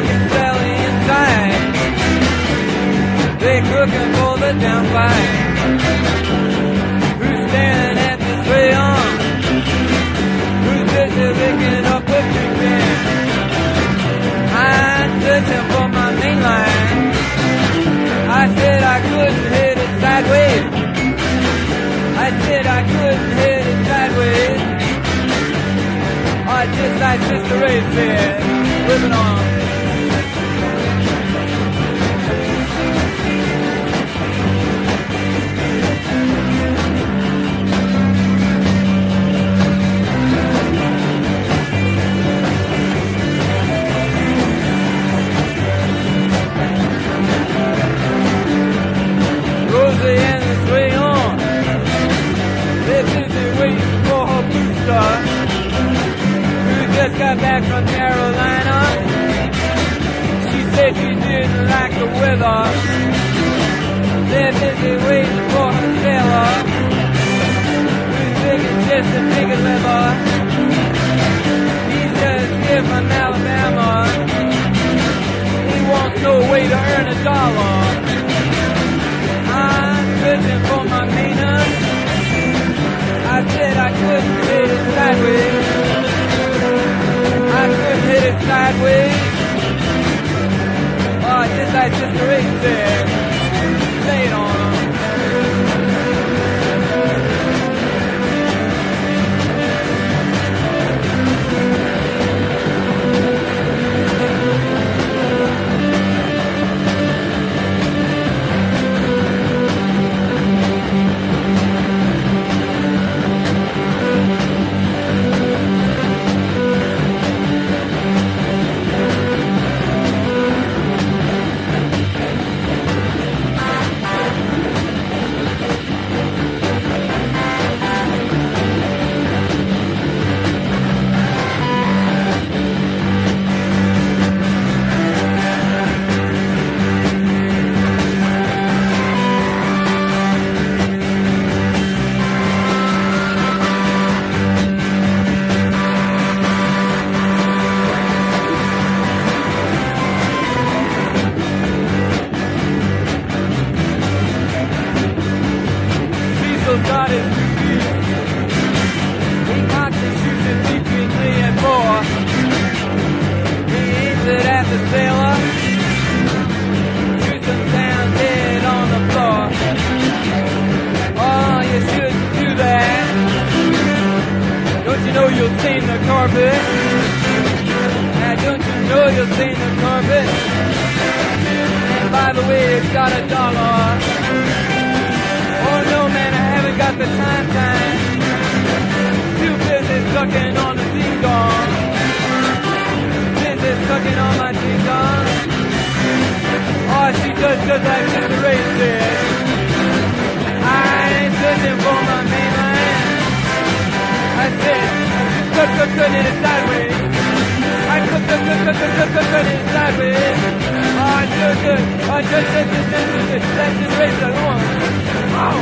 fucking celly inside. They cooking for the downfight. Who's staring at this rayon? Who's busy picking up a big bin? I'm searching for my main line. I said I couldn't hit it sideways. I said I couldn't hit it sideways. Or just like Sister Ray said, living on. Rosie and this way on. They're busy waiting for her booster, who just got back from Carolina. She said she didn't like the weather. They're busy waiting for her sailor, who's bigger just a bigger leather. He's just here from Alabama. He wants no way to earn a dollar. I'm searching for my meaning. I said I couldn't hit it sideways. I couldn't hit it sideways. Oh, just like Sister Ray said, lay it on 'em. Got his feet. He knocks and shoots it between 3 and 4. He aims it at the sailor, shoots him down dead on the floor. Oh, you shouldn't do that. Don't you know you'll stain the carpet? Now don't you know you'll stain the carpet? And by the way, it's got $1. Oh no man, I haven't got the time. Too busy sucking on the ding-dong. Busy sucking on my ding-dong. Oh, she does just like Sister Ray said. I ain't searching for my main line. I said, could hit it sideways. I could hit it sideways. Oh, just, that's just Ray said, come on. Wow.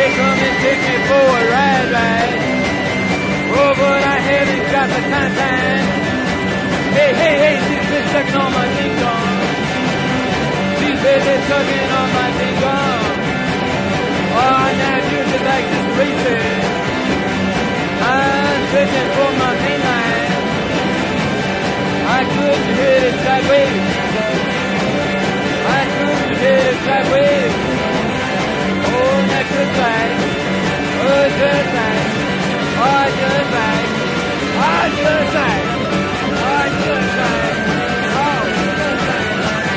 They come and take me for a ride. Oh, but I haven't got the time. Hey, she's been sucking on my ding-dong. She's busy sucking on my ding-dong. Oh, now you're just like this racing. I'm searching for my main line. I couldn't hit it sideways. I couldn't hit it sideways. Oh, that's just like, oh, just like, oh, just like, oh, just like, oh, just like, oh, just like.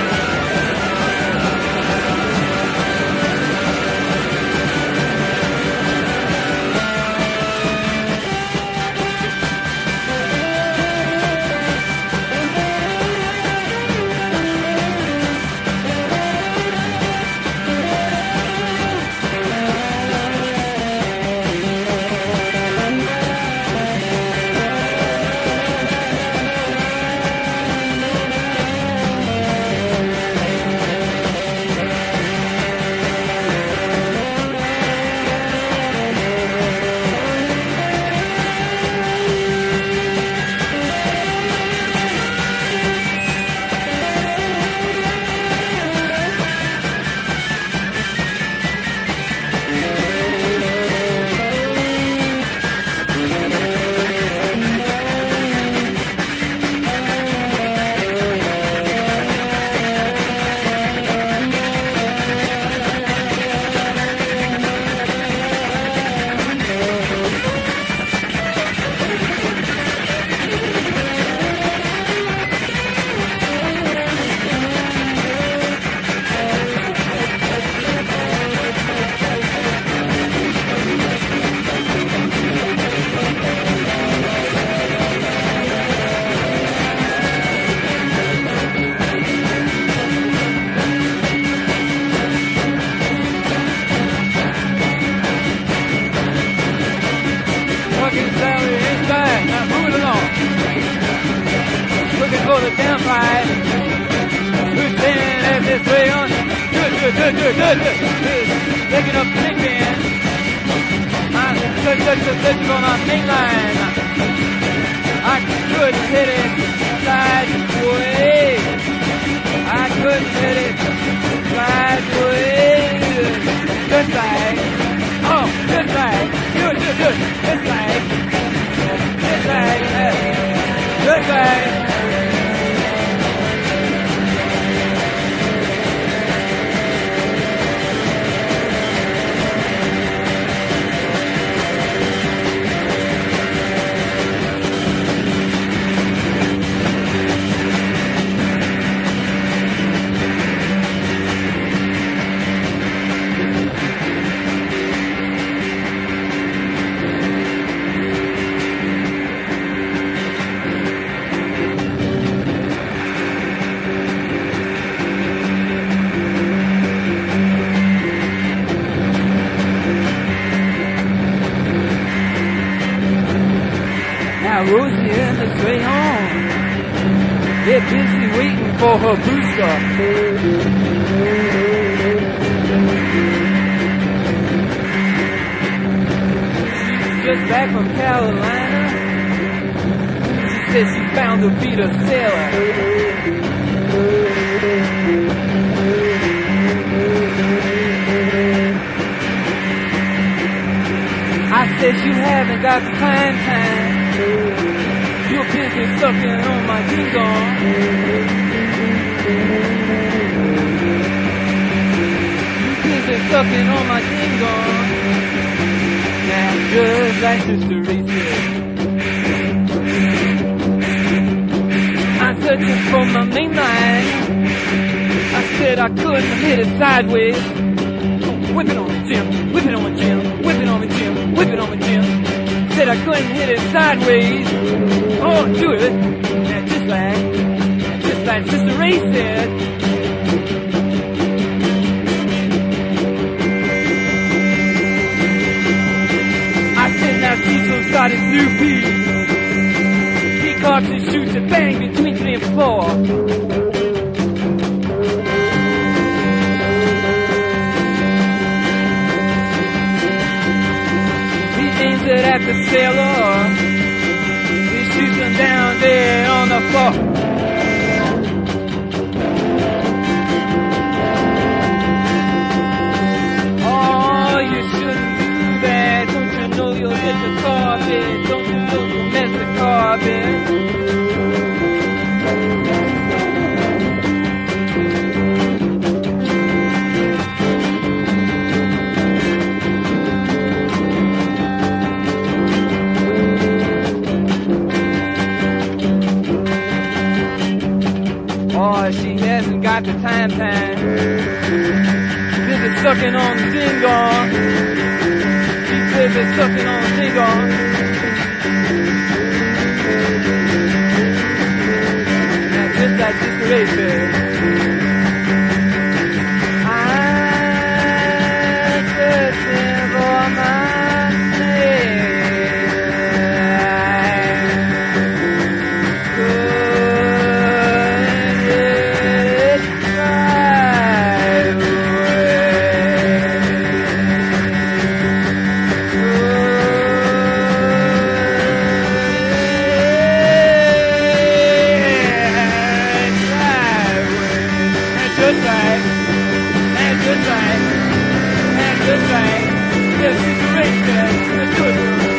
For the downpipe, who's standing at this way on good. Taking up the big band. I'm searching for my main line. I couldn't hit it sideways. I couldn't hit it sideways. Just like, oh, just like, good. Just like. Rosie and the way home. They're busy waiting for her booster. She's just back from Carolina. She says she found the beat of sailor. I said you haven't got the time. You're busy sucking on my ding-dong. You're busy sucking on my ding-dong. Now just like Sister Ray said, I'm searching for my main line. I said I couldn't hit it sideways. Whip it on me, Jim. Whip it on me, Jim. Whip it on me, Jim. Whip it on me, Jim. Said I couldn't hit it sideways. Oh, do it. Now just like Sister Ray said. I said now Cecil started new beat. He cocks and shoots a bang between 3 and 4. sit at the sailor. He shoots him down there on the floor. Oh, you shouldn't do that. Don't you know you'll hit the carpet? Don't you know you'll mess the carpet? Oh, she hasn't got the time. Busy sucking on the ding-dong. She's busy sucking on the ding-dong. That's just that Sister Ray said. I'm searching for my That's right. Yes, Sister Ray said. Let's do it.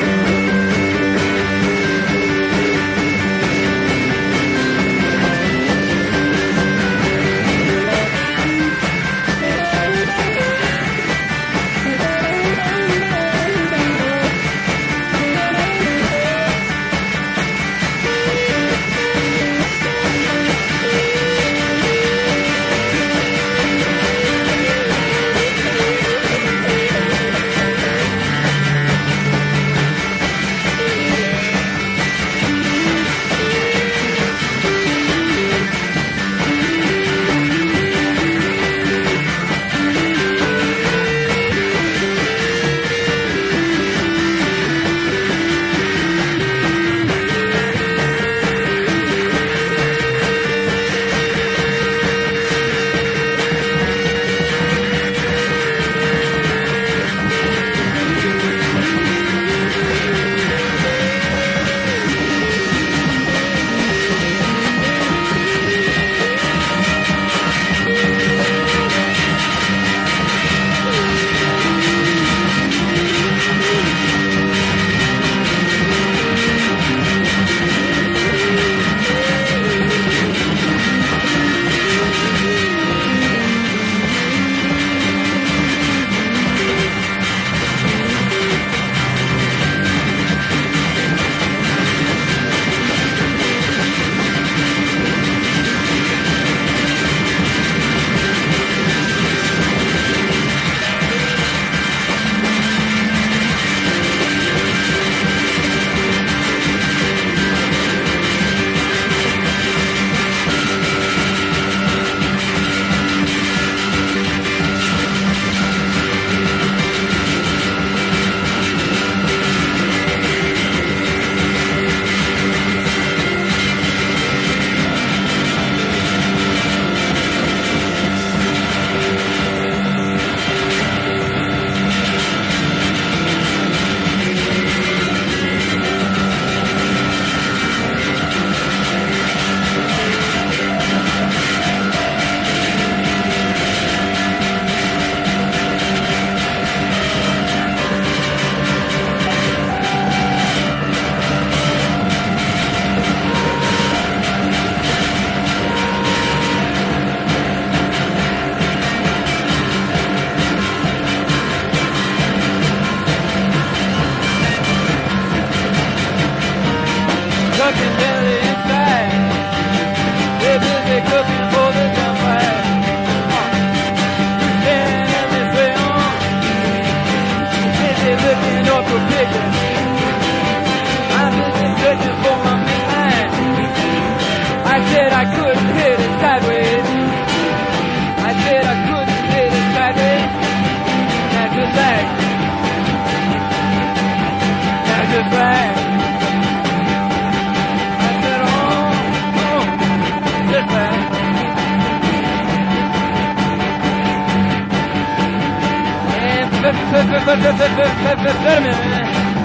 Cooking belly inside. They're busy cooking for the campfire. You stand this way on. Busy looking up for pictures. I'm busy searching for my midnight. I said I couldn't hit it sideways. I said I couldn't hit it sideways. That's just right. That's just right. Wait a minute.